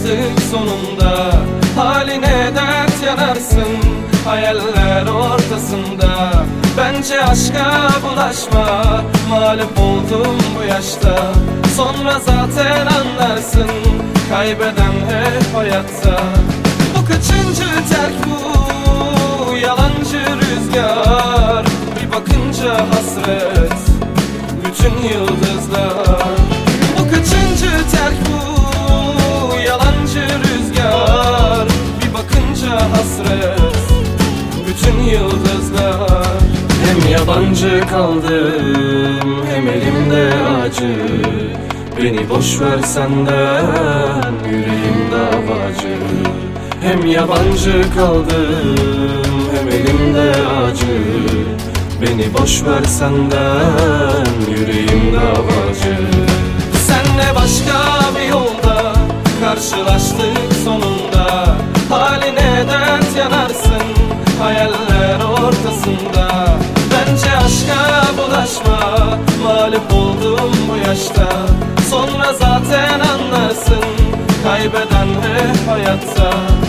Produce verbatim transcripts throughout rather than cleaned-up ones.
Karşılaştık sonunda, haline dert yanarsın hayaller ortasında. Bence aşka bulaşma, mağlup oldum bu yaşta. Sonra zaten anlarsın, kaybeden hep hayatta. Bu kaçıncı terk bu, yalancı rüzgar. Bir bakınca hasret, bütün yıldızlar. Bu kaçıncı terk bu, yalancı rüzgar. Bir bakınca hasret, bütün yıldızlar. Hem yabancı kaldım, hem elimde acı. Beni boş ver senden, yüreğim davacı. Hem yabancı kaldım, hem elimde acı. Beni boş ver senden, yüreğim davacı. Senle başka bir yolda karşılaştık sonunda. Haline dert yanarsın hayaller ortasında. Bence aşka bulaşma, mağlup oldum bu yaşta. Sonra zaten anlarsın, kaybeden hep hayatta.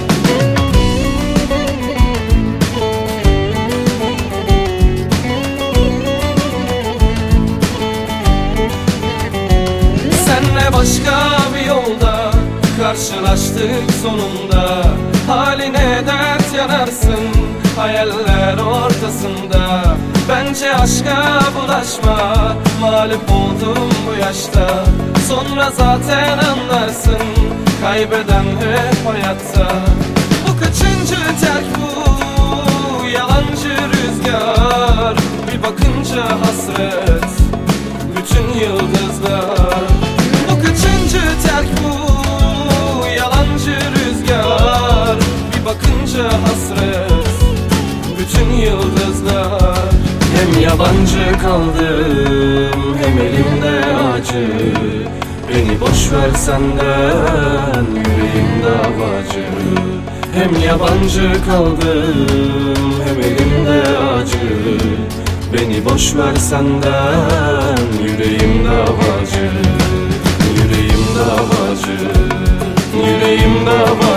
Senle başka bir yolda karşılaştık sonunda. Haline dert yanarsın hayaller ortasında. Bence aşka bulaşma, mağlup oldum bu yaşta. Sonra zaten anlarsın, kaybeden hep hayatta. Bu kaçıncı terk bu, yalancı rüzgar. Bir bakınca hasret, bütün yıldızlar. Bu kaçıncı terk bu, yalancı rüzgar. Bir bakınca hasret, bütün yıldızlar. Hem yabancı kaldım, hem elimde acı. Beni boş ver senden, yüreğim davacı. Hem yabancı kaldım, hem elimde acı. Beni boş ver senden, yüreğim davacı. Yüreğim davacı, yüreğim davacı.